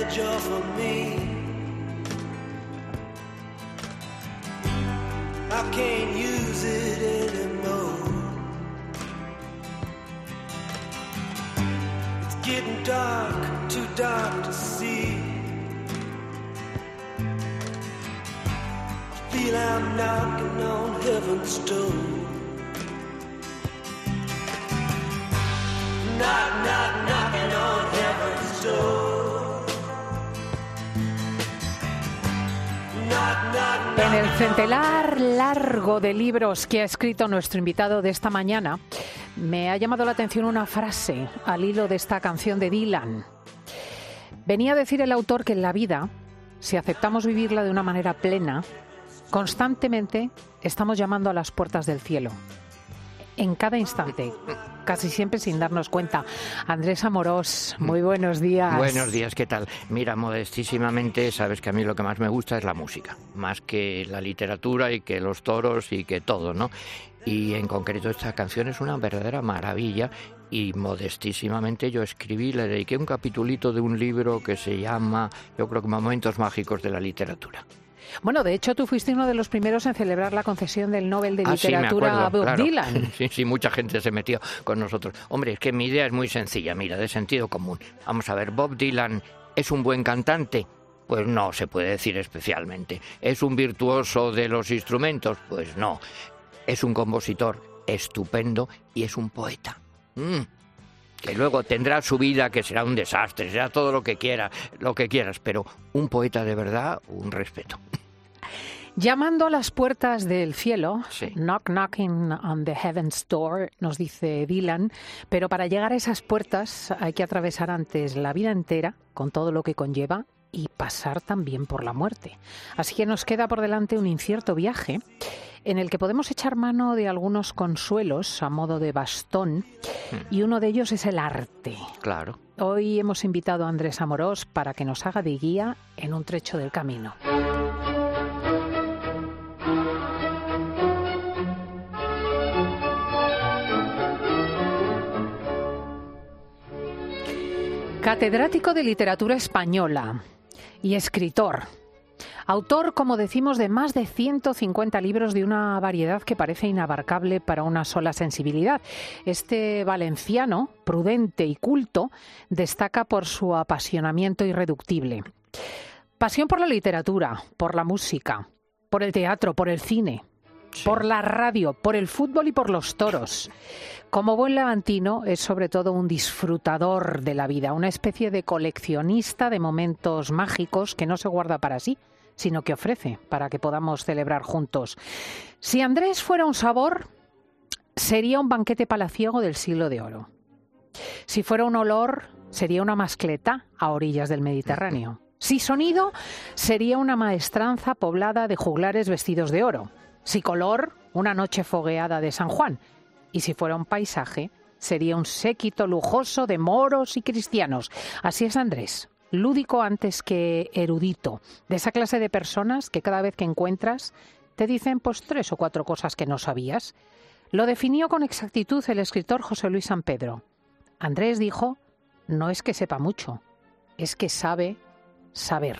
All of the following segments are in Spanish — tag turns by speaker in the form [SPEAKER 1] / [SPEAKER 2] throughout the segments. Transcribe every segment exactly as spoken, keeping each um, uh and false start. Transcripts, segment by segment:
[SPEAKER 1] edge off of me. I can't use it anymore. It's getting dark, too dark to see. I feel I'm knocking on heaven's door. Knock, knock, knocking on heaven's door. Knock, knock, knock.
[SPEAKER 2] En el centenar largo de libros que ha escrito nuestro invitado de esta mañana, me ha llamado la atención una frase al hilo de esta canción de Dylan. Venía a decir el autor que en la vida, si aceptamos vivirla de una manera plena, constantemente estamos llamando a las puertas del cielo. En cada instante, casi siempre sin darnos cuenta. Andrés Amorós, muy buenos días.
[SPEAKER 3] Buenos días, ¿qué tal? Mira, modestísimamente, sabes que a mí lo que más me gusta es la música, más que la literatura y que los toros y que todo, ¿no? Y en concreto esta canción es una verdadera maravilla y modestísimamente yo escribí, le dediqué un capitulito de un libro que se llama, yo creo que Momentos Mágicos de la Literatura.
[SPEAKER 2] Bueno, de hecho, tú fuiste uno de los primeros en celebrar la concesión del Nobel de
[SPEAKER 3] ah,
[SPEAKER 2] Literatura
[SPEAKER 3] sí, me acuerdo,
[SPEAKER 2] a Bob
[SPEAKER 3] claro.
[SPEAKER 2] Dylan.
[SPEAKER 3] Sí, sí, mucha gente se metió con nosotros. Hombre, es que mi idea es muy sencilla, mira, de sentido común. Vamos a ver, ¿Bob Dylan es un buen cantante? Pues no se puede decir especialmente. ¿Es un virtuoso de los instrumentos? Pues no. Es un compositor estupendo y es un poeta. Mm. Que luego tendrá su vida, que será un desastre, será todo lo que quiera, lo que quieras, pero un poeta de verdad, un respeto.
[SPEAKER 2] Llamando a las puertas del cielo,
[SPEAKER 3] sí.
[SPEAKER 2] knock knocking on the heaven's door, nos dice Dylan, pero para llegar a esas puertas hay que atravesar antes la vida entera, con todo lo que conlleva, y pasar también por la muerte. Así que nos queda por delante un incierto viaje en el que podemos echar mano de algunos consuelos a modo de bastón, y uno de ellos es el arte.
[SPEAKER 3] Claro.
[SPEAKER 2] Hoy hemos invitado a Andrés Amorós para que nos haga de guía en un trecho del camino. Catedrático de literatura española y escritor. Autor, como decimos, de más de ciento cincuenta libros de una variedad que parece inabarcable para una sola sensibilidad. Este valenciano, prudente y culto, destaca por su apasionamiento irreductible. Pasión por la literatura, por la música, por el teatro, por el cine, sí. por la radio, por el fútbol y por los toros. Como buen levantino, es sobre todo un disfrutador de la vida, una especie de coleccionista de momentos mágicos que no se guarda para sí, sino que ofrece para que podamos celebrar juntos. Si Andrés fuera un sabor, sería un banquete palaciego del siglo de oro. Si fuera un olor, sería una mascleta a orillas del Mediterráneo. Si sonido, sería una maestranza poblada de juglares vestidos de oro. Si color, una noche fogueada de San Juan. Y si fuera un paisaje, sería un séquito lujoso de moros y cristianos. Así es Andrés, lúdico antes que erudito, de esa clase de personas que cada vez que encuentras te dicen pues tres o cuatro cosas que no sabías. Lo definió con exactitud el escritor José Luis San Pedro. Andrés dijo, no es que sepa mucho, es que sabe saber.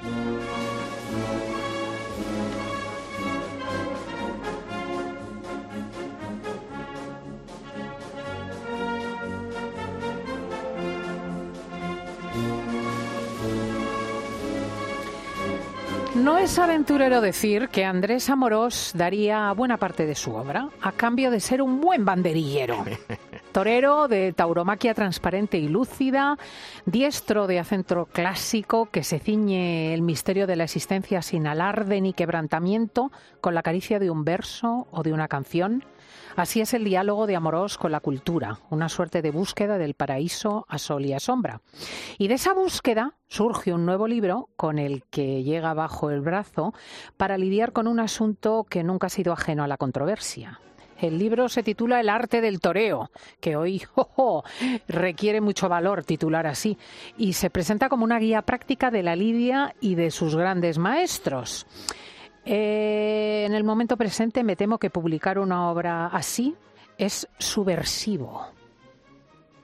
[SPEAKER 2] No es aventurero decir que Andrés Amorós daría buena parte de su obra a cambio de ser un buen banderillero. Torero de tauromaquia transparente y lúcida, diestro de acento clásico que se ciñe el misterio de la existencia sin alarde ni quebrantamiento con la caricia de un verso o de una canción. Así es el diálogo de Amorós con la cultura, una suerte de búsqueda del paraíso a sol y a sombra. Y de esa búsqueda surge un nuevo libro con el que llega bajo el brazo para lidiar con un asunto que nunca ha sido ajeno a la controversia. El libro se titula El arte del toreo, que hoy oh, oh, requiere mucho valor titular así, y se presenta como una guía práctica de la lidia y de sus grandes maestros. Eh, en el momento presente me temo que publicar una obra así es subversivo.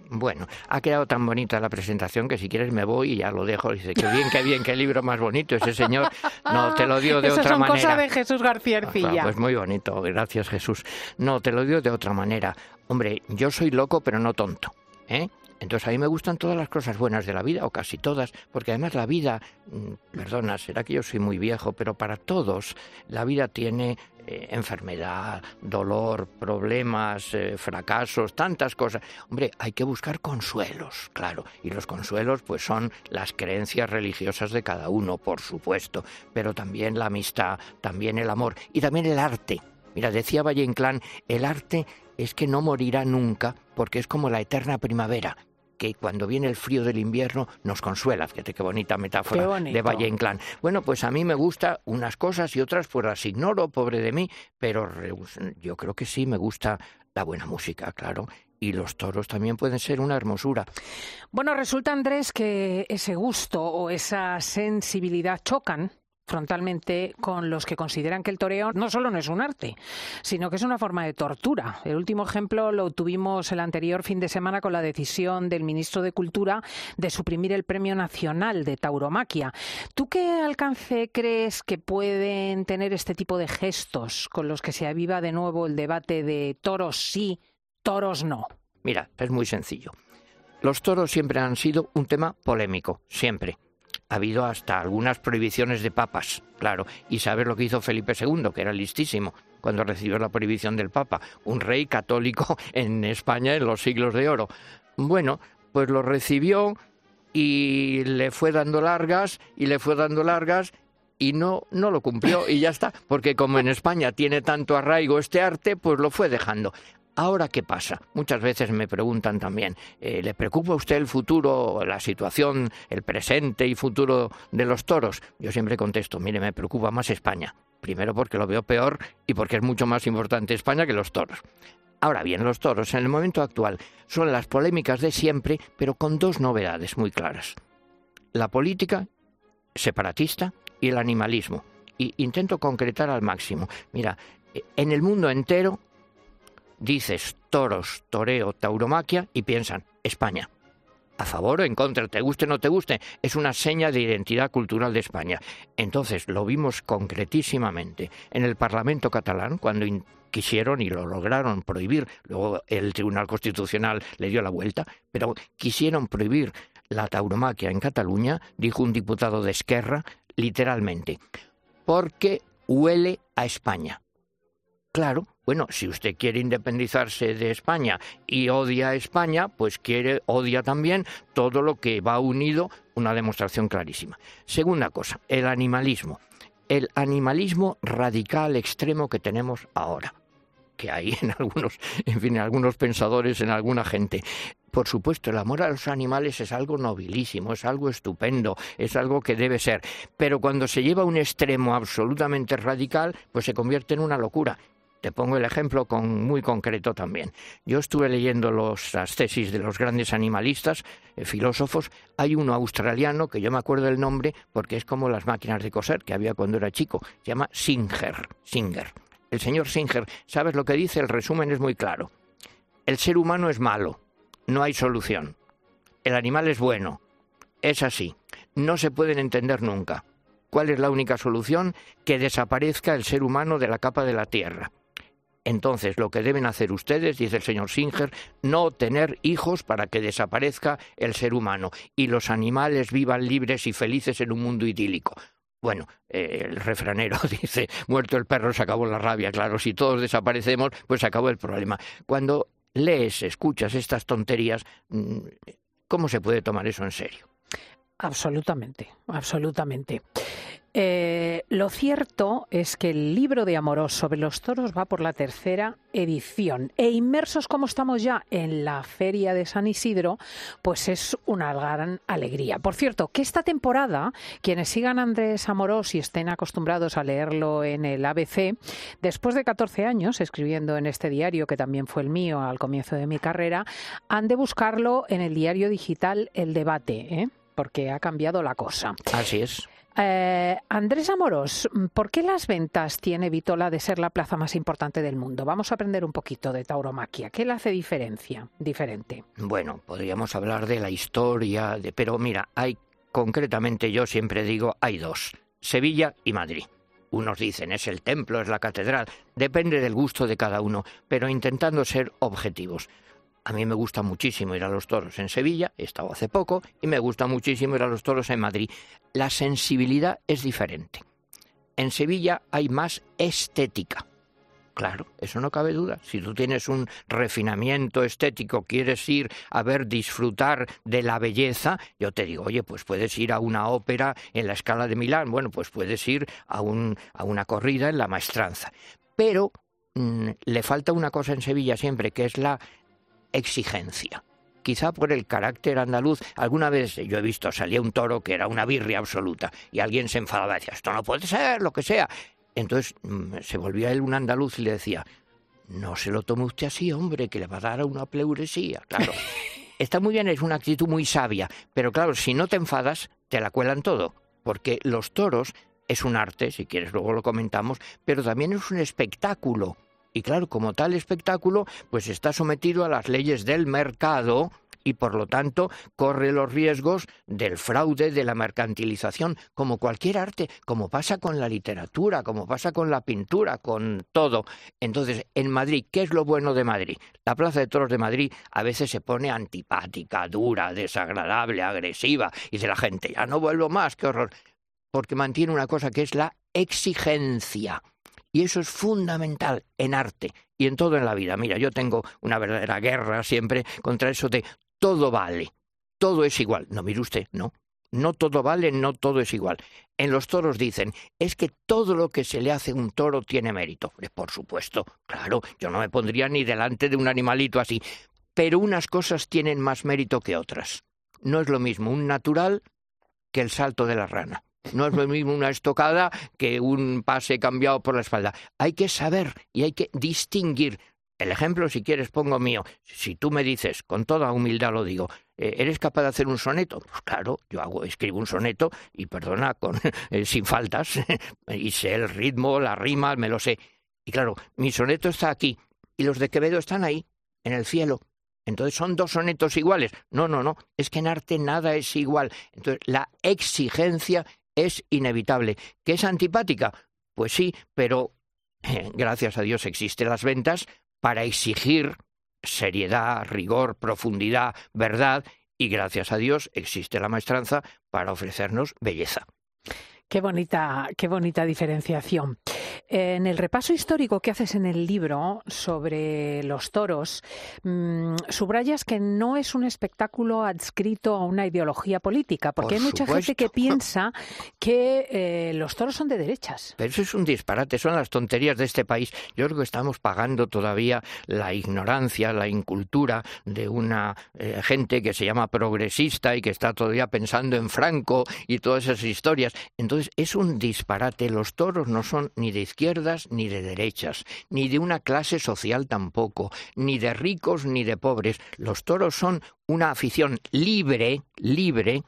[SPEAKER 3] Bueno, ha quedado tan bonita la presentación que si quieres me voy y ya lo dejo. Dice, qué bien, qué bien, qué libro más bonito ese señor. No, te lo dio de
[SPEAKER 2] Eso
[SPEAKER 3] otra
[SPEAKER 2] son
[SPEAKER 3] manera.
[SPEAKER 2] cosas de Jesús García Ercilla.
[SPEAKER 3] Ah, pues muy bonito, gracias Jesús. No, te lo digo de otra manera. Hombre, yo soy loco pero no tonto, ¿eh? Entonces a mí me gustan todas las cosas buenas de la vida, o casi todas, porque además la vida, perdona, será que yo soy muy viejo, pero para todos la vida tiene eh, enfermedad, dolor, problemas, eh, fracasos, tantas cosas. Hombre, hay que buscar consuelos, claro, y los consuelos pues son las creencias religiosas de cada uno, por supuesto, pero también la amistad, también el amor y también el arte. Mira, decía Valle Inclán, el arte es que no morirá nunca porque es como la eterna primavera, que cuando viene el frío del invierno nos consuela. Fíjate qué bonita metáfora
[SPEAKER 2] qué
[SPEAKER 3] de Valle Inclán. Bueno, pues a mí me gusta unas cosas y otras pues las ignoro, pobre de mí, pero yo creo que sí me gusta la buena música, claro. Y los toros también pueden ser una hermosura.
[SPEAKER 2] Bueno, resulta, Andrés, que ese gusto o esa sensibilidad chocan frontalmente con los que consideran que el toreo no solo no es un arte, sino que es una forma de tortura. El último ejemplo lo tuvimos el anterior fin de semana con la decisión del ministro de Cultura de suprimir el Premio Nacional de Tauromaquia. ¿Tú qué alcance crees que pueden tener este tipo de gestos con los que se aviva de nuevo el debate de toros sí, toros no?
[SPEAKER 3] Mira, es muy sencillo. Los toros siempre han sido un tema polémico, siempre. Ha habido hasta algunas prohibiciones de papas, claro, y sabes lo que hizo Felipe segundo, que era listísimo cuando recibió la prohibición del Papa, un rey católico en España en los siglos de oro. Bueno, pues lo recibió y le fue dando largas, y le fue dando largas, y no, no lo cumplió, y ya está, porque como en España tiene tanto arraigo este arte, pues lo fue dejando. ¿Ahora qué pasa? Muchas veces me preguntan también, eh, ¿le preocupa a usted el futuro, la situación, el presente y futuro de los toros? Yo siempre contesto, mire, me preocupa más España. Primero porque lo veo peor y porque es mucho más importante España que los toros. Ahora bien, los toros en el momento actual son las polémicas de siempre, pero con dos novedades muy claras. La política separatista y el animalismo. Y intento concretar al máximo. Mira, en el mundo entero dices toros, toreo, tauromaquia y piensan España. A favor o en contra, te guste o no te guste, es una seña de identidad cultural de España. Entonces lo vimos concretísimamente en el Parlamento catalán cuando in- quisieron y lo lograron prohibir, luego el Tribunal Constitucional le dio la vuelta, pero quisieron prohibir la tauromaquia en Cataluña, dijo un diputado de Esquerra, literalmente, porque huele a España. Claro, bueno, si usted quiere independizarse de España y odia a España, pues quiere, odia también todo lo que va unido, una demostración clarísima. Segunda cosa, el animalismo. El animalismo radical extremo que tenemos ahora, que hay en algunos, en fin, en algunos pensadores, en alguna gente. Por supuesto, el amor a los animales es algo nobilísimo, es algo estupendo, es algo que debe ser. Pero cuando se lleva a un extremo absolutamente radical, pues se convierte en una locura. Te pongo el ejemplo con, muy concreto también. Yo estuve leyendo los, las tesis de los grandes animalistas, eh, filósofos. Hay uno australiano, que yo me acuerdo del nombre, porque es como las máquinas de coser que había cuando era chico. Se llama Singer. Singer. El señor Singer, ¿sabes lo que dice? El resumen es muy claro. El ser humano es malo, no hay solución. El animal es bueno, es así. No se pueden entender nunca. ¿Cuál es la única solución? Que desaparezca el ser humano de la capa de la tierra. Entonces, lo que deben hacer ustedes, dice el señor Singer, no tener hijos para que desaparezca el ser humano y los animales vivan libres y felices en un mundo idílico. Bueno, eh, el refranero dice, muerto el perro se acabó la rabia. Claro, si todos desaparecemos, pues se acabó el problema. Cuando lees, escuchas estas tonterías, ¿cómo se puede tomar eso en serio?
[SPEAKER 2] Absolutamente, absolutamente. Eh, lo cierto es que el libro de Amorós sobre los toros va por la tercera edición e inmersos como estamos ya en la Feria de San Isidro, pues es una gran alegría. Por cierto, que esta temporada, quienes sigan a Andrés Amorós y estén acostumbrados a leerlo en el A B C, después de catorce años escribiendo en este diario, que también fue el mío al comienzo de mi carrera, han de buscarlo en el diario digital El Debate, ¿eh? Porque ha cambiado la cosa.
[SPEAKER 3] Así es.
[SPEAKER 2] Eh, Andrés Amorós, ¿por qué Las Ventas tiene Vitola de ser la plaza más importante del mundo? Vamos a aprender un poquito de tauromaquia. ¿Qué le hace diferencia, diferente?
[SPEAKER 3] Bueno, podríamos hablar de la historia, de, pero mira, hay concretamente, yo siempre digo, hay dos, Sevilla y Madrid. Unos dicen, es el templo, es la catedral, depende del gusto de cada uno, pero intentando ser objetivos. A mí me gusta muchísimo ir a los toros en Sevilla, he estado hace poco, y me gusta muchísimo ir a los toros en Madrid. La sensibilidad es diferente. En Sevilla hay más estética. Claro, eso no cabe duda. Si tú tienes un refinamiento estético, quieres ir a ver, disfrutar de la belleza, yo te digo, oye, pues puedes ir a una ópera en la Scala de Milán, bueno, pues puedes ir a, un, a una corrida en la Maestranza. Pero mmm, le falta una cosa en Sevilla siempre, que es la exigencia. Quizá por el carácter andaluz, alguna vez yo he visto, salía un toro que era una birria absoluta y alguien se enfadaba y decía, esto no puede ser, lo que sea. Entonces mmm, se volvía él un andaluz y le decía, no se lo tome usted así, hombre, que le va a dar una pleuresía. Claro, está muy bien, es una actitud muy sabia, pero claro, si no te enfadas, te la cuelan todo, porque los toros es un arte, si quieres luego lo comentamos, pero también es un espectáculo. Y claro, como tal espectáculo, pues está sometido a las leyes del mercado y por lo tanto corre los riesgos del fraude, de la mercantilización, como cualquier arte, como pasa con la literatura, como pasa con la pintura, con todo. Entonces, en Madrid, ¿qué es lo bueno de Madrid? La Plaza de Toros de Madrid a veces se pone antipática, dura, desagradable, agresiva, y dice la gente, ya no vuelvo más, qué horror, porque mantiene una cosa que es la exigencia. Y eso es fundamental en arte y en todo en la vida. Mira, yo tengo una verdadera guerra siempre contra eso de todo vale, todo es igual. No, mire usted, no. No todo vale, no todo es igual. En los toros dicen, es que todo lo que se le hace a un toro tiene mérito. Por supuesto, claro, yo no me pondría ni delante de un animalito así. Pero unas cosas tienen más mérito que otras. No es lo mismo un natural que el salto de la rana. No es lo mismo una estocada que un pase cambiado por la espalda. Hay que saber y hay que distinguir. El ejemplo, si quieres, pongo mío. Si tú me dices, con toda humildad lo digo, ¿eres capaz de hacer un soneto? Pues claro, yo hago, escribo un soneto y, perdona, con, eh, sin faltas. Y sé el ritmo, la rima, me lo sé. Y claro, mi soneto está aquí y los de Quevedo están ahí, en el cielo. Entonces, ¿son dos sonetos iguales? No, no, no. Es que en arte nada es igual. Entonces, la exigencia es inevitable. ¿Que es antipática? Pues sí, pero eh, gracias a Dios existen las ventas para exigir seriedad, rigor, profundidad, verdad, y gracias a Dios existe la maestranza para ofrecernos belleza.
[SPEAKER 2] Qué bonita, qué bonita diferenciación. En el repaso histórico que haces en el libro sobre los toros, mmm, subrayas que no es un espectáculo adscrito a una ideología política, porque
[SPEAKER 3] Por
[SPEAKER 2] hay mucha
[SPEAKER 3] supuesto.
[SPEAKER 2] gente que piensa que eh, los toros son de derechas.
[SPEAKER 3] Pero eso es un disparate, son las tonterías de este país. Yo creo que estamos pagando todavía la ignorancia, la incultura de una eh, gente que se llama progresista y que está todavía pensando en Franco y todas esas historias. Entonces es un disparate. Los toros no son ni de izquierdas ni de derechas, ni de una clase social tampoco, ni de ricos ni de pobres. Los toros son una afición libre, libre,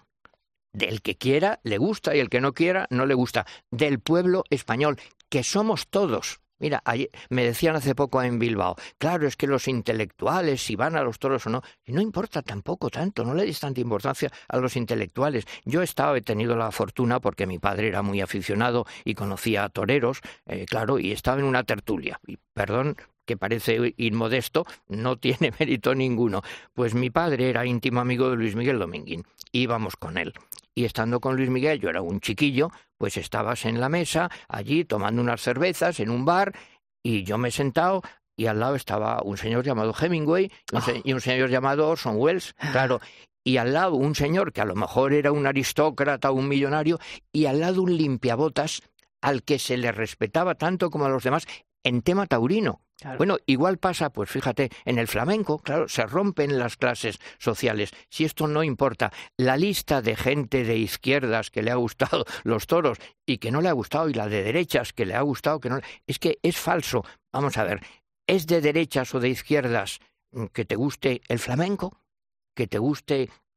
[SPEAKER 3] del que quiera le gusta y el que no quiera no le gusta, del pueblo español, que somos todos. Mira, ayer, me decían hace poco en Bilbao, claro, es que los intelectuales, si van a los toros o no, no importa tampoco tanto, no le des tanta importancia a los intelectuales. Yo he estado, he tenido la fortuna, porque mi padre era muy aficionado y conocía a toreros, eh, claro, y estaba en una tertulia, y perdón, que parece inmodesto, no tiene mérito ninguno. Pues mi padre era íntimo amigo de Luis Miguel Dominguín, íbamos con él. Y estando con Luis Miguel, yo era un chiquillo, pues estabas en la mesa, allí tomando unas cervezas en un bar, y yo me he sentado, y al lado estaba un señor llamado Hemingway y un, se- y un señor llamado Orson Welles, claro, y al lado un señor que a lo mejor era un aristócrata o un millonario, y al lado un limpiabotas al que se le respetaba tanto como a los demás en tema taurino.
[SPEAKER 2] Claro.
[SPEAKER 3] Bueno, igual pasa, pues fíjate, en el flamenco, claro, se rompen las clases sociales. Si esto no importa, la lista de gente de izquierdas que le ha gustado los toros y que no le ha gustado, y la de derechas que le ha gustado, que no, es que es falso. Vamos a ver, ¿es de derechas o de izquierdas que te guste el flamenco? ¿Que te guste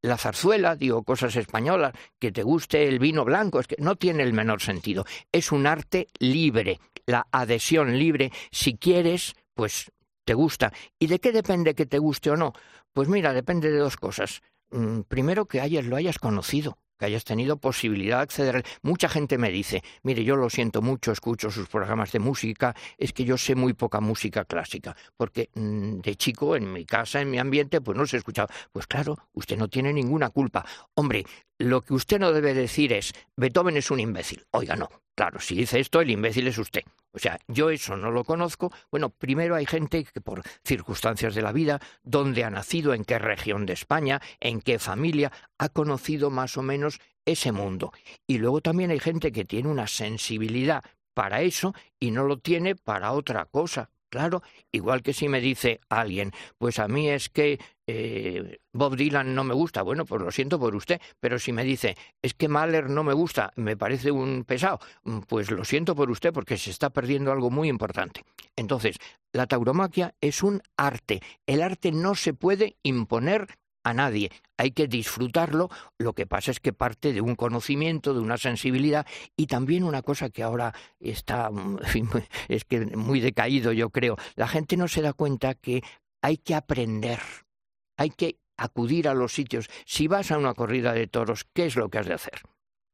[SPEAKER 3] la zarzuela, digo cosas españolas, que te guste el vino blanco, es que no tiene el menor sentido. Es un arte libre, la adhesión libre. Si quieres, pues te gusta. ¿Y de qué depende que te guste o no? Pues mira, depende de dos cosas. Mm, primero, que hayas, lo hayas conocido, que hayas tenido posibilidad de acceder. Mucha gente me dice, mire, yo lo siento mucho, escucho sus programas de música, es que yo sé muy poca música clásica, porque mmm, de chico, en mi casa, en mi ambiente, pues no se escuchaba. Pues claro, usted no tiene ninguna culpa. Hombre, lo que usted no debe decir es, Beethoven es un imbécil. Oiga, no. Claro, si dice esto, el imbécil es usted. O sea, yo eso no lo conozco. Bueno, primero hay gente que por circunstancias de la vida, dónde ha nacido, en qué región de España, en qué familia, ha conocido más o menos ese mundo. Y luego también hay gente que tiene una sensibilidad para eso y no lo tiene para otra cosa. Claro, igual que si me dice alguien, pues a mí es que eh, Bob Dylan no me gusta, bueno, pues lo siento por usted, pero si me dice, es que Mahler no me gusta, me parece un pesado, pues lo siento por usted porque se está perdiendo algo muy importante. Entonces, la tauromaquia es un arte, el arte no se puede imponer a nadie, hay que disfrutarlo. Lo que pasa es que parte de un conocimiento, de una sensibilidad, y también una cosa que ahora está, en fin, es que muy decaído, yo creo, la gente no se da cuenta que hay que aprender, hay que acudir a los sitios. Si vas a una corrida de toros, ¿qué es lo que has de hacer?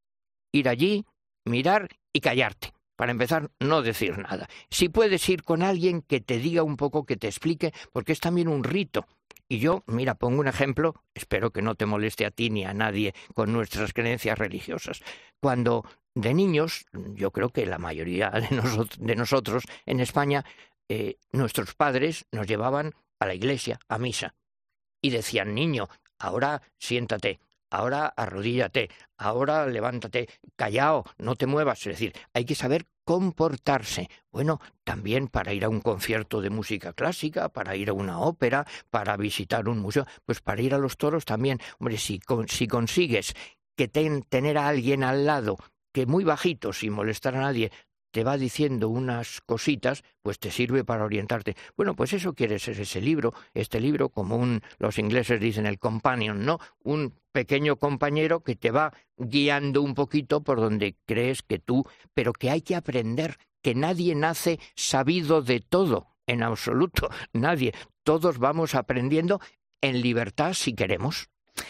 [SPEAKER 3] Ir allí, mirar y callarte. Para empezar, no decir nada. Si puedes ir con alguien que te diga un poco, que te explique, porque es también un rito. Y yo, mira, pongo un ejemplo, espero que no te moleste a ti ni a nadie con nuestras creencias religiosas. Cuando de niños, yo creo que la mayoría de, noso- de nosotros en España, eh, nuestros padres nos llevaban a la iglesia, a misa, y decían, niño, ahora siéntate, ahora arrodíllate, ahora levántate, callao, no te muevas. Es decir, hay que saber comportarse. Bueno, también para ir a un concierto de música clásica, para ir a una ópera, para visitar un museo, pues para ir a los toros también. Hombre, si, con, si consigues que ten, tener a alguien al lado que muy bajito, sin molestar a nadie, te va diciendo unas cositas, pues te sirve para orientarte. Bueno, pues eso quiere ser ese libro, este libro, como un, los ingleses dicen el companion, ¿no? Un pequeño compañero que te va guiando un poquito por donde crees que tú, pero que hay que aprender, que nadie nace sabido de todo, en absoluto, nadie. Todos vamos aprendiendo en libertad si queremos.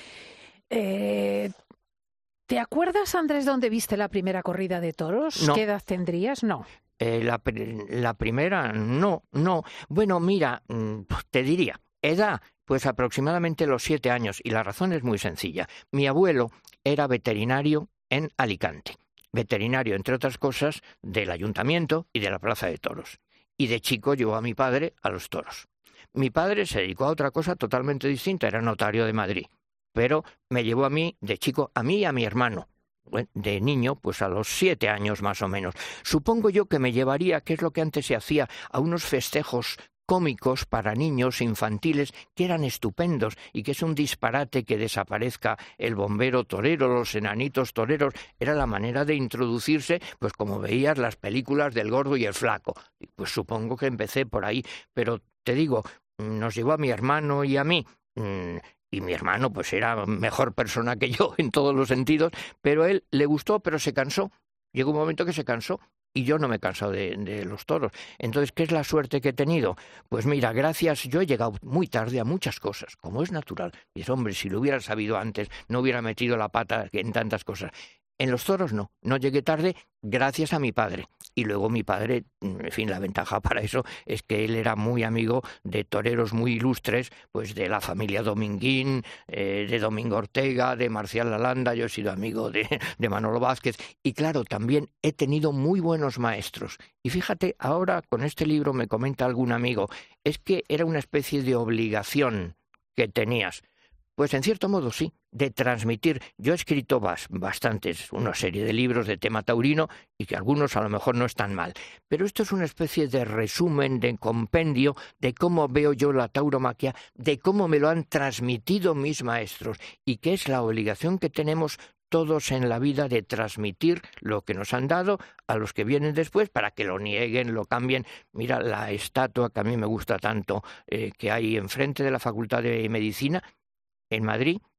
[SPEAKER 2] Eh... ¿Te acuerdas, Andrés, dónde viste la primera corrida de toros?
[SPEAKER 3] No.
[SPEAKER 2] ¿Qué edad tendrías? No.
[SPEAKER 3] Eh, la, la primera, no, no. Bueno, mira, te diría, edad, pues aproximadamente los siete años, y la razón es muy sencilla. Mi abuelo era veterinario en Alicante, veterinario, entre otras cosas, del ayuntamiento y de la plaza de toros. Y de chico llevó a mi padre a los toros. Mi padre se dedicó a otra cosa totalmente distinta, era notario de Madrid. Pero me llevó a mí, de chico, a mí y a mi hermano, de niño, pues a los siete años más o menos. Supongo yo que me llevaría, que es lo que antes se hacía, a unos festejos cómicos para niños infantiles que eran estupendos, y que es un disparate que desaparezca el bombero torero, los enanitos toreros. Era la manera de introducirse, pues como veías las películas del Gordo y el Flaco. Pues supongo que empecé por ahí, pero te digo, nos llevó a mi hermano y a mí. Mmm, Y mi hermano pues era mejor persona que yo en todos los sentidos, pero a él le gustó, pero se cansó. Llegó un momento que se cansó, y yo no me he cansado de, de los toros. Entonces, ¿qué es la suerte que he tenido? Pues mira, gracias, yo he llegado muy tarde a muchas cosas, como es natural. Y es, hombre, si lo hubiera sabido antes, no hubiera metido la pata en tantas cosas. En los toros no, no llegué tarde gracias a mi padre. Y luego mi padre, en fin, la ventaja para eso es que él era muy amigo de toreros muy ilustres, pues de la familia Dominguín, eh, de Domingo Ortega, de Marcial Lalanda. Yo he sido amigo de, de Manolo Vázquez. Y claro, también he tenido muy buenos maestros. Y fíjate, ahora con este libro me comenta algún amigo, es que era una especie de obligación que tenías. Pues en cierto modo sí, de transmitir. Yo he escrito bas, bastantes, una serie de libros de tema taurino, y que algunos a lo mejor no están mal. Pero esto es una especie de resumen, de compendio, de cómo veo yo la tauromaquia, de cómo me lo han transmitido mis maestros, y que es la obligación que tenemos todos en la vida de transmitir lo que nos han dado a los que vienen después, para que lo nieguen, lo cambien. Mira la estatua que a mí me gusta tanto, eh, que hay enfrente de la Facultad de Medicina, en Madrid,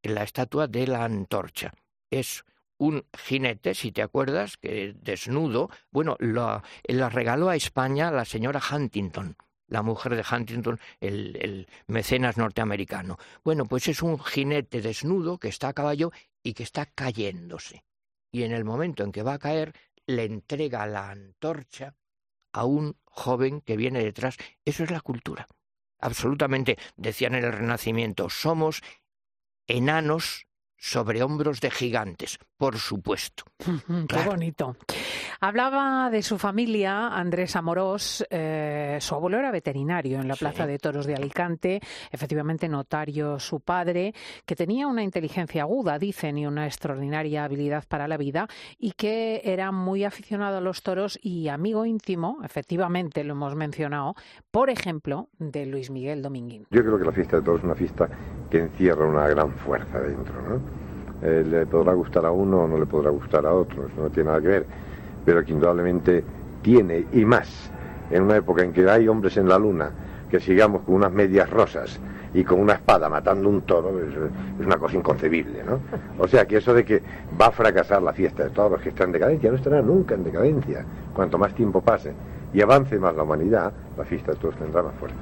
[SPEAKER 3] la estatua de la antorcha. Es un jinete, si te acuerdas, que desnudo, bueno, la, la regaló a España la señora Huntington, la mujer de Huntington, el, el mecenas norteamericano. Bueno, pues es un jinete desnudo que está a caballo y que está cayéndose. Y en el momento en que va a caer, le entrega la antorcha a un joven que viene detrás. Eso es la cultura. Absolutamente, decían en el Renacimiento, somos enanos sobre hombros de gigantes, por supuesto.
[SPEAKER 2] Qué
[SPEAKER 3] Claro.
[SPEAKER 2] bonito. Hablaba de su familia, Andrés Amorós. Eh, su abuelo era veterinario en la
[SPEAKER 3] Sí.
[SPEAKER 2] Plaza de Toros de Alicante, efectivamente notario su padre, que tenía una inteligencia aguda, dicen, y una extraordinaria habilidad para la vida, y que era muy aficionado a los toros y amigo íntimo, efectivamente lo hemos mencionado, por ejemplo, de Luis Miguel Dominguín.
[SPEAKER 4] Yo creo que la fiesta de toros es una fiesta que encierra una gran fuerza dentro, ¿no? Eh, le podrá gustar a uno o no le podrá gustar a otro, eso no tiene nada que ver, pero que indudablemente tiene, y más, en una época en que hay hombres en la luna, que sigamos con unas medias rosas y con una espada matando un toro, es, es una cosa inconcebible, ¿no? O sea que eso de que va a fracasar la fiesta de toros, que está en decadencia, no estará nunca en decadencia. Cuanto más tiempo pase y avance más la humanidad, la fiesta de toros tendrá más fuerza.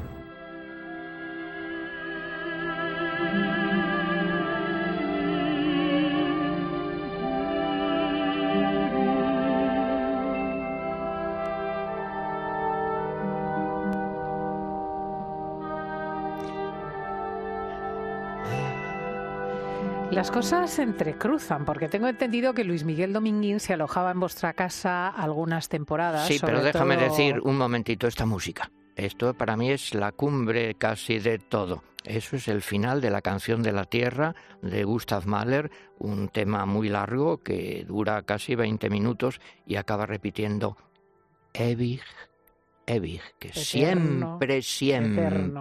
[SPEAKER 2] Las cosas se entrecruzan, porque tengo entendido que Luis Miguel Dominguín se alojaba en vuestra casa algunas temporadas.
[SPEAKER 3] Sí, pero
[SPEAKER 2] sobre
[SPEAKER 3] déjame
[SPEAKER 2] todo-
[SPEAKER 3] decir un momentito esta música. Esto para mí es la cumbre casi de todo. Eso es el final de la canción de la Tierra de Gustav Mahler, un tema muy largo que dura casi veinte minutos y acaba repitiendo ewig, ewig, que
[SPEAKER 2] Eterno,
[SPEAKER 3] siempre, siempre.
[SPEAKER 2] eterno.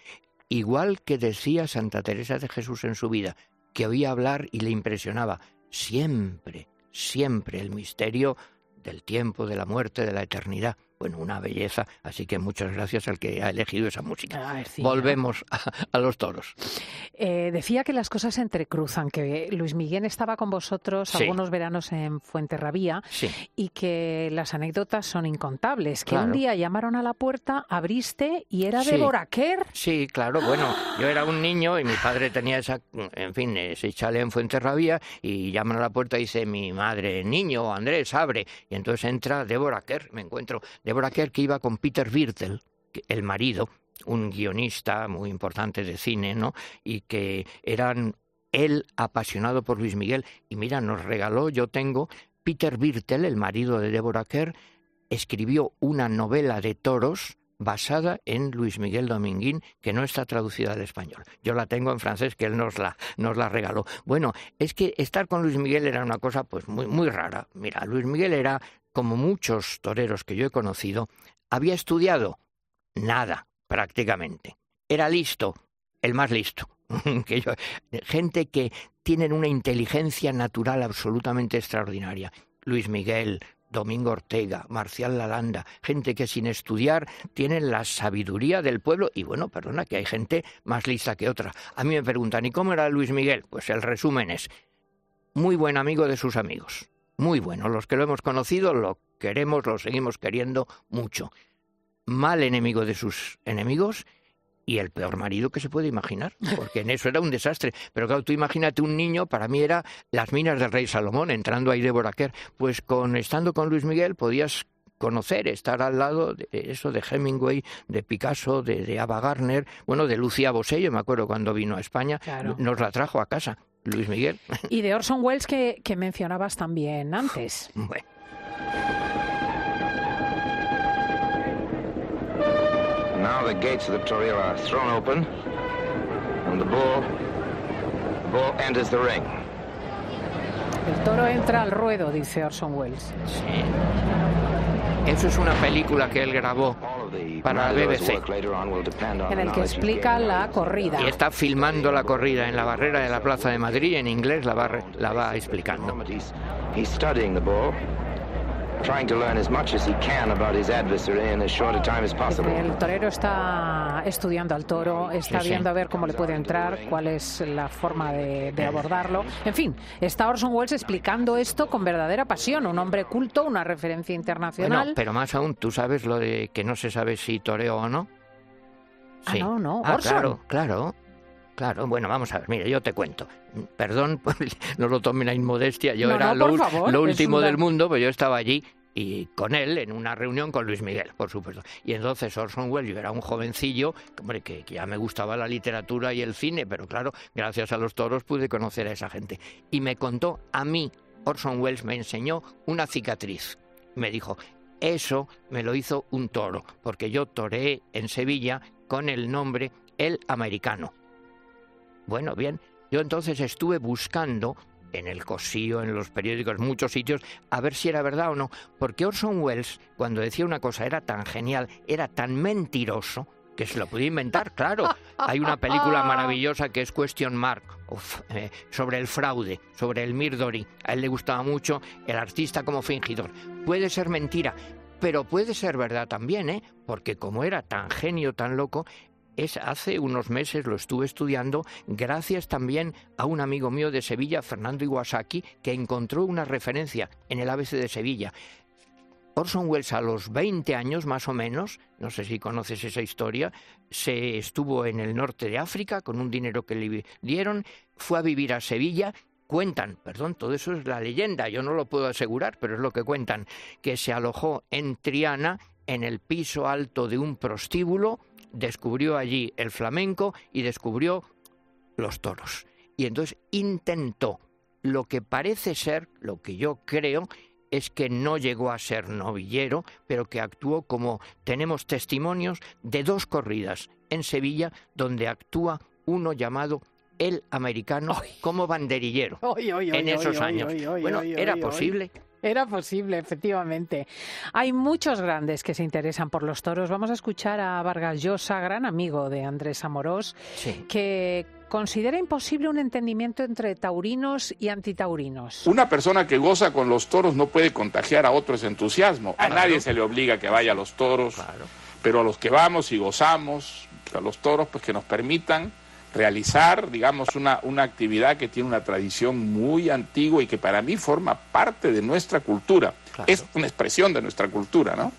[SPEAKER 3] Igual que decía Santa Teresa de Jesús en su vida, que oía hablar y le impresionaba siempre, siempre el misterio del tiempo, de la muerte, de la eternidad. Bueno, una belleza, así que muchas gracias al que ha elegido esa música.
[SPEAKER 2] Ah, sí,
[SPEAKER 3] Volvemos a, a los toros.
[SPEAKER 2] Eh, decía que las cosas se entrecruzan, que Luis Miguel estaba con vosotros
[SPEAKER 3] Sí.
[SPEAKER 2] algunos veranos en Fuenterrabía
[SPEAKER 3] Sí,
[SPEAKER 2] y que las anécdotas son incontables. Que un
[SPEAKER 3] Claro.
[SPEAKER 2] día llamaron a la puerta, abriste y era
[SPEAKER 3] Sí.
[SPEAKER 2] Débora Kerr.
[SPEAKER 3] sí, claro. Bueno, yo era un niño y mi padre tenía esa, en fin, ese chalet en Fuenterrabía y llaman a la puerta y dice mi madre, niño, Andrés, abre. Y entonces entra Débora Kerr, me encuentro Débora Kerr, que iba con Peter Birtel, que- el marido, un guionista muy importante de cine, ¿no? Y que eran él apasionado por Luis Miguel. Y mira, nos regaló, yo tengo, Peter Birtel, el marido de Débora Kerr, escribió una novela de toros basada en Luis Miguel Dominguín, que no está traducida al español. Yo la tengo en francés, que él nos la, nos la regaló. Bueno, es que estar con Luis Miguel era una cosa pues muy, muy rara. Mira, Luis Miguel era, como muchos toreros que yo he conocido, había estudiado nada, prácticamente. Era listo, el más listo. que yo, gente que tienen una inteligencia natural absolutamente extraordinaria. Luis Miguel, Domingo Ortega, Marcial Lalanda, gente que sin estudiar tienen la sabiduría del pueblo. Y bueno, perdona, que hay gente más lista que otra. A mí me preguntan, ¿y cómo era Luis Miguel? Pues el resumen es, muy buen amigo de sus amigos. Muy bueno. Los que lo hemos conocido lo queremos, lo seguimos queriendo mucho. Mal enemigo de sus enemigos y el peor marido que se puede imaginar, porque en eso era un desastre. Pero claro, tú imagínate un niño, para mí era las minas del rey Salomón, entrando ahí Débora Kerr. Pues con estando con Luis Miguel podías conocer, estar al lado de eso, de Hemingway, de Picasso, de, de Ava Gardner, bueno, de Lucía Bosé. Yo me acuerdo cuando vino a España,
[SPEAKER 2] Claro.
[SPEAKER 3] nos la trajo a casa, Luis Miguel.
[SPEAKER 2] Y de Orson Welles, que, que mencionabas también antes.
[SPEAKER 3] Bueno.
[SPEAKER 5] Now the gates of the toril are thrown open, and the bull, the bull enters the ring.
[SPEAKER 2] El toro entra al ruedo, dice Orson Welles.
[SPEAKER 3] Sí. Eso es una película que él grabó
[SPEAKER 5] All of the
[SPEAKER 3] para la B B C.
[SPEAKER 5] work later on will depend on
[SPEAKER 2] En
[SPEAKER 5] the
[SPEAKER 2] el que
[SPEAKER 5] knowledge you
[SPEAKER 2] explica
[SPEAKER 5] gain.
[SPEAKER 2] la corrida.
[SPEAKER 3] y está filmando la corrida en la barrera de la Plaza de Madrid. En inglés la va, re- la va explicando.
[SPEAKER 5] He's, he's studying the bull, trying to learn as much as he can about his adversary in as short a time as possible.
[SPEAKER 2] El torero está estudiando al toro, está
[SPEAKER 3] Sí, sí.
[SPEAKER 2] viendo a ver cómo le puede entrar, cuál es la forma de, de abordarlo. En fin, está Orson Welles explicando esto con verdadera pasión. Un hombre culto, una referencia internacional.
[SPEAKER 3] Bueno, pero más aún, ¿tú sabes lo de que no se sabe si toreó o no?
[SPEAKER 2] Ah, no, no,
[SPEAKER 3] Ah,
[SPEAKER 2] Orson.
[SPEAKER 3] claro, claro. Claro, bueno, vamos a ver, mira, yo te cuento. Perdón, no lo tomen a inmodestia, yo
[SPEAKER 2] No,
[SPEAKER 3] era
[SPEAKER 2] no,
[SPEAKER 3] lo,
[SPEAKER 2] por favor,
[SPEAKER 3] lo
[SPEAKER 2] es
[SPEAKER 3] último
[SPEAKER 2] una-
[SPEAKER 3] del mundo, pues yo estaba allí y con él en una reunión con Luis Miguel, por supuesto. Y entonces Orson Welles, yo era un jovencillo, hombre, que, que ya me gustaba la literatura y el cine, pero claro, gracias a los toros pude conocer a esa gente. Y me contó, a mí, Orson Welles me enseñó una cicatriz. Me dijo, eso me lo hizo un toro, porque yo toreé en Sevilla con el nombre El Americano. Bueno, bien, yo entonces estuve buscando en el Cosío, en los periódicos, muchos sitios, a ver si era verdad o no, porque Orson Welles, cuando decía una cosa, era tan genial, era tan mentiroso, que se lo podía inventar, claro. Hay una película maravillosa que es Question Mark, uf, eh, sobre el fraude, sobre el Mirdory. A él le gustaba mucho el artista como fingidor. Puede ser mentira, pero puede ser verdad también, ¿eh? Porque como era tan genio, tan loco, es hace unos meses lo estuve estudiando gracias también a un amigo mío de Sevilla, Fernando Iwasaki, que encontró una referencia en el A B C de Sevilla. Orson Welles a los veinte años más o menos, no sé si conoces esa historia, se estuvo en el norte de África con un dinero que le dieron, fue a vivir a Sevilla. Cuentan, perdón, todo eso es la leyenda, yo no lo puedo asegurar, pero es lo que cuentan, que se alojó en Triana, en el piso alto de un prostíbulo, descubrió allí el flamenco y descubrió los toros. Y entonces intentó, lo que parece ser, lo que yo creo, es que no llegó a ser novillero, pero que actuó como, tenemos testimonios de dos corridas en Sevilla, donde actúa uno llamado El Americano como banderillero
[SPEAKER 2] Oy, oy, oy,
[SPEAKER 3] en esos
[SPEAKER 2] oy,
[SPEAKER 3] años.
[SPEAKER 2] oy, oy,
[SPEAKER 3] Bueno,
[SPEAKER 2] oy,
[SPEAKER 3] ¿era
[SPEAKER 2] oy, oy.
[SPEAKER 3] posible?
[SPEAKER 2] Era posible, efectivamente. Hay muchos grandes que se interesan por los toros. Vamos a escuchar a Vargas Llosa, gran amigo de Andrés Amorós,
[SPEAKER 3] Sí.
[SPEAKER 2] que considera imposible un entendimiento entre taurinos y antitaurinos.
[SPEAKER 6] Una persona que goza con los toros no puede contagiar a otro ese entusiasmo. A
[SPEAKER 3] Claro.
[SPEAKER 6] nadie se le obliga a que vaya a los toros,
[SPEAKER 3] Claro.
[SPEAKER 6] pero a los que vamos y gozamos a los toros, pues que nos permitan realizar, digamos, una, una actividad que tiene una tradición muy antigua y que para mí forma parte de nuestra cultura.
[SPEAKER 3] Claro.
[SPEAKER 6] Es una expresión de nuestra cultura, ¿no?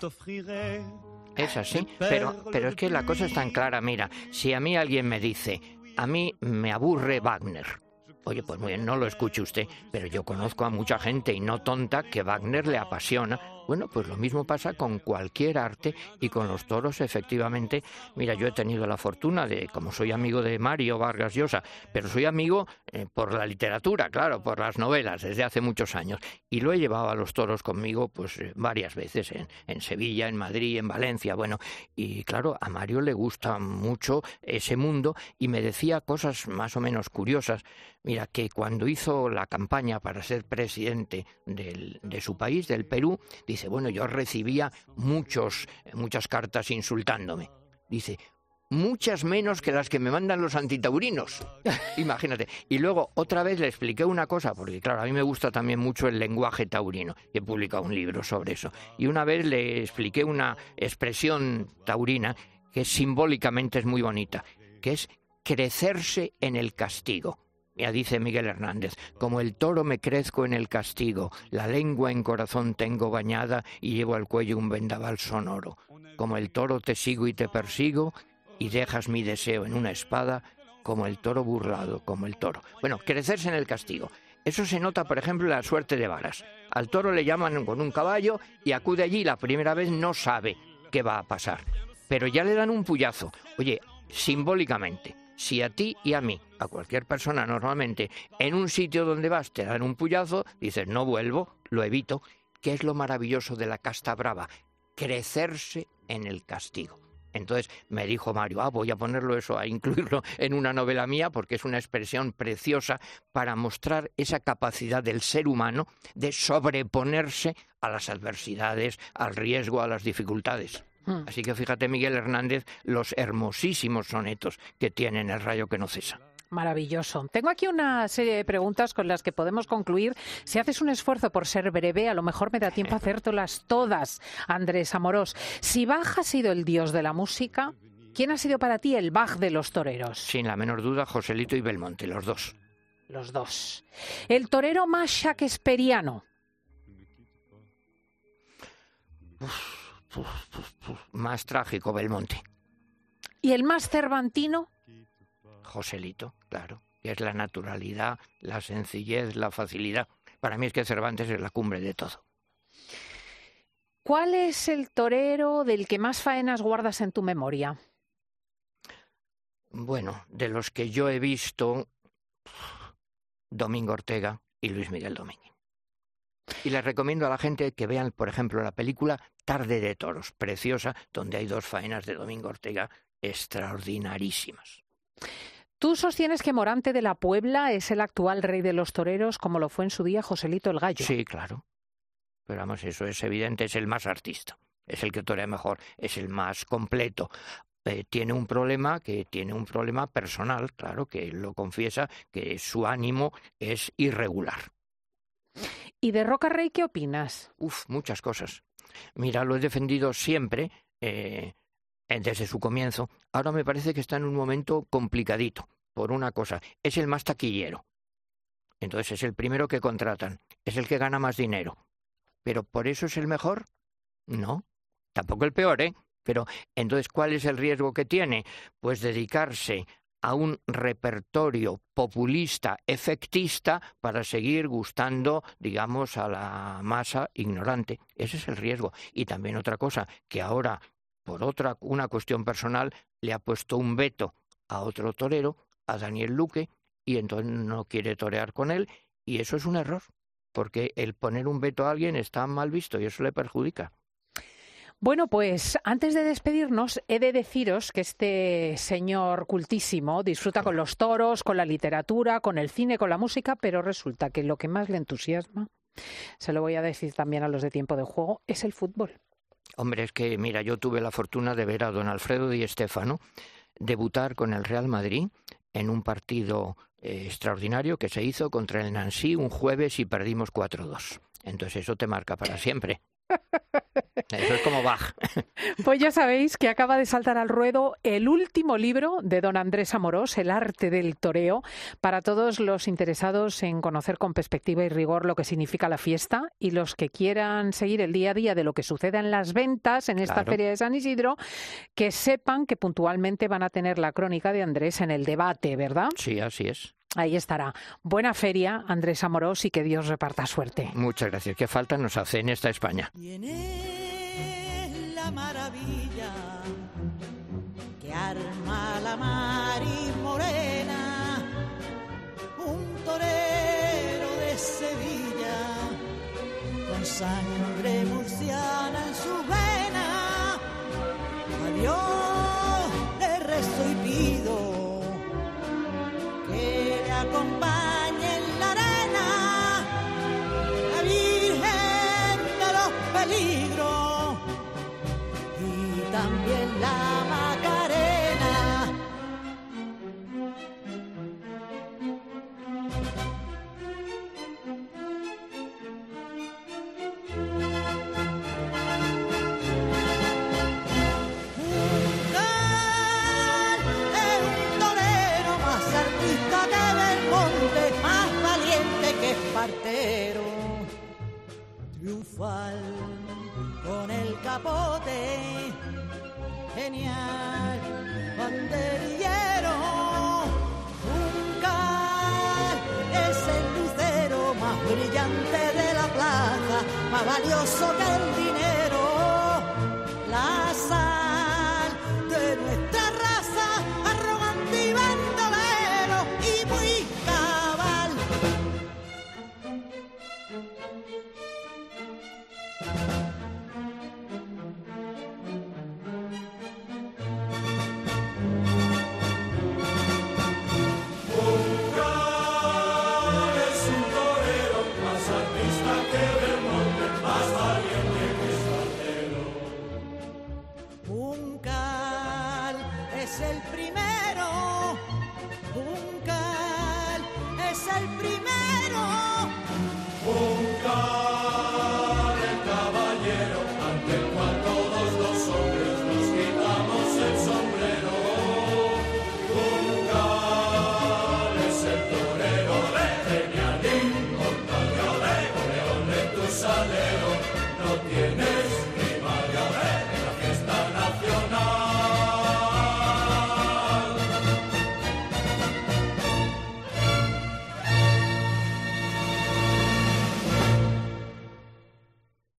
[SPEAKER 3] Es así, pero, pero es que la cosa es tan clara. Mira, si a mí alguien me dice, a mí me aburre Wagner, oye, pues muy bien, no lo escuche usted, pero yo conozco a mucha gente, y no tonta, que Wagner le apasiona. Bueno, pues lo mismo pasa con cualquier arte y con los toros, efectivamente. Mira, yo he tenido la fortuna de, como soy amigo de Mario Vargas Llosa, pero soy amigo eh, por la literatura, claro, por las novelas, desde hace muchos años. Y lo he llevado a los toros conmigo, pues eh, varias veces, en, en Sevilla, en Madrid, en Valencia, bueno. Y claro, a Mario le gusta mucho ese mundo y me decía cosas más o menos curiosas. Mira, que cuando hizo la campaña para ser presidente del, de su país, del Perú, dice, bueno, yo recibía muchos, muchas cartas insultándome. Dice, muchas menos que las que me mandan los antitaurinos. Imagínate. Y luego otra vez le expliqué una cosa, porque claro, a mí me gusta también mucho el lenguaje taurino. He publicado un libro sobre eso. Y una vez le expliqué una expresión taurina que simbólicamente es muy bonita, que es crecerse en el castigo. Ya dice Miguel Hernández, como el toro me crezco en el castigo, la lengua en corazón tengo bañada y llevo al cuello un vendaval sonoro. Como el toro te sigo y te persigo y dejas mi deseo en una espada, como el toro burlado, como el toro. Bueno, crecerse en el castigo. Eso se nota, por ejemplo, en la suerte de varas. Al toro le llaman con un caballo y acude allí, la primera vez no sabe qué va a pasar. Pero ya le dan un puyazo. Oye, simbólicamente, si a ti y a mí, a cualquier persona normalmente, en un sitio donde vas te dan un puyazo, dices, no vuelvo, lo evito. ¿Qué es lo maravilloso de la casta brava? Crecerse en el castigo. Entonces me dijo Mario, ah, voy a ponerlo eso, a incluirlo en una novela mía, porque es una expresión preciosa para mostrar esa capacidad del ser humano de sobreponerse a las adversidades, al riesgo, a las dificultades. Hmm. Así que fíjate, Miguel Hernández, los hermosísimos sonetos que tiene en El rayo que no cesa.
[SPEAKER 2] Maravilloso. Tengo aquí una serie de preguntas con las que podemos concluir. Si haces un esfuerzo por ser breve, a lo mejor me da tiempo a hacértelas todas, Andrés Amorós. Si Bach ha sido el dios de la música, ¿quién ha sido para ti el Bach de los toreros?
[SPEAKER 3] Sin la menor duda, Joselito y Belmonte, los dos.
[SPEAKER 2] Los dos. El torero más shakespeariano.
[SPEAKER 3] Uf, uf, uf, uf. Más trágico, Belmonte.
[SPEAKER 2] ¿Y el más cervantino?
[SPEAKER 3] Joselito, claro. Y es la naturalidad, la sencillez, la facilidad. Para mí es que Cervantes es la cumbre de todo.
[SPEAKER 2] ¿Cuál es el torero del que más faenas guardas en tu memoria?
[SPEAKER 3] Bueno, de los que yo he visto, Domingo Ortega y Luis Miguel Domínguez. Y les recomiendo a la gente que vean, por ejemplo, la película Tarde de Toros, preciosa, donde hay dos faenas de Domingo Ortega extraordinarísimas.
[SPEAKER 2] ¿Tú sostienes que Morante de la Puebla es el actual rey de los toreros, como lo fue en su día Joselito el Gallo?
[SPEAKER 3] Sí, claro. Pero vamos, eso es evidente, es el más artista. Es el que torea mejor, es el más completo. Eh, tiene un problema, que tiene un problema personal, claro, que él lo confiesa, que su ánimo es irregular.
[SPEAKER 2] ¿Y de Roca Rey qué opinas?
[SPEAKER 3] Uf, muchas cosas. Mira, lo he defendido siempre, eh, desde su comienzo. Ahora me parece que está en un momento complicadito, por una cosa. Es el más taquillero. Entonces es el primero que contratan. Es el que gana más dinero. ¿Pero por eso es el mejor? No. Tampoco el peor, ¿eh? Pero entonces, ¿cuál es el riesgo que tiene? Pues dedicarse a un repertorio populista, efectista, para seguir gustando, digamos, a la masa ignorante. Ese es el riesgo. Y también otra cosa, que ahora, por otra una cuestión personal, le ha puesto un veto a otro torero, a Daniel Luque, y entonces no quiere torear con él, y eso es un error, porque el poner un veto a alguien está mal visto y eso le perjudica.
[SPEAKER 2] Bueno, pues antes de despedirnos, he de deciros que este señor cultísimo disfruta con los toros, con la literatura, con el cine, con la música, pero resulta que lo que más le entusiasma, se lo voy a decir también a los de Tiempo de Juego, es el fútbol.
[SPEAKER 3] Hombre, es que, mira, yo tuve la fortuna de ver a don Alfredo Di Stéfano debutar con el Real Madrid en un partido eh, extraordinario que se hizo contra el Nancy un jueves y perdimos cuatro dos. Entonces eso te marca para siempre. Eso es como Bach.
[SPEAKER 2] Pues ya sabéis que acaba de saltar al ruedo el último libro de don Andrés Amorós, El arte del toreo, para todos los interesados en conocer con perspectiva y rigor lo que significa la fiesta y los que quieran seguir el día a día de lo que suceda en las ventas en esta
[SPEAKER 3] Claro.
[SPEAKER 2] Feria de San Isidro, que sepan que puntualmente van a tener la crónica de Andrés en el debate, ¿verdad?
[SPEAKER 3] Sí, así es.
[SPEAKER 2] Ahí estará. Buena feria, Andrés Amorós, y que Dios reparta suerte.
[SPEAKER 3] Muchas gracias. ¿Qué falta nos hace en esta España?
[SPEAKER 1] ¿Quién es la maravilla que arma la mar y morena? Un torero de Sevilla con sangre murciana en su vena. A Dios le rezo y pido que le acompañe en la arena la Virgen de los Peligros y también la Macarena. Es un torero más artista que Belmonte, más valiente que Espartero, triunfal con el capote, genial banderillero, Juncal es el lucero más brillante de la plaza, más valioso que el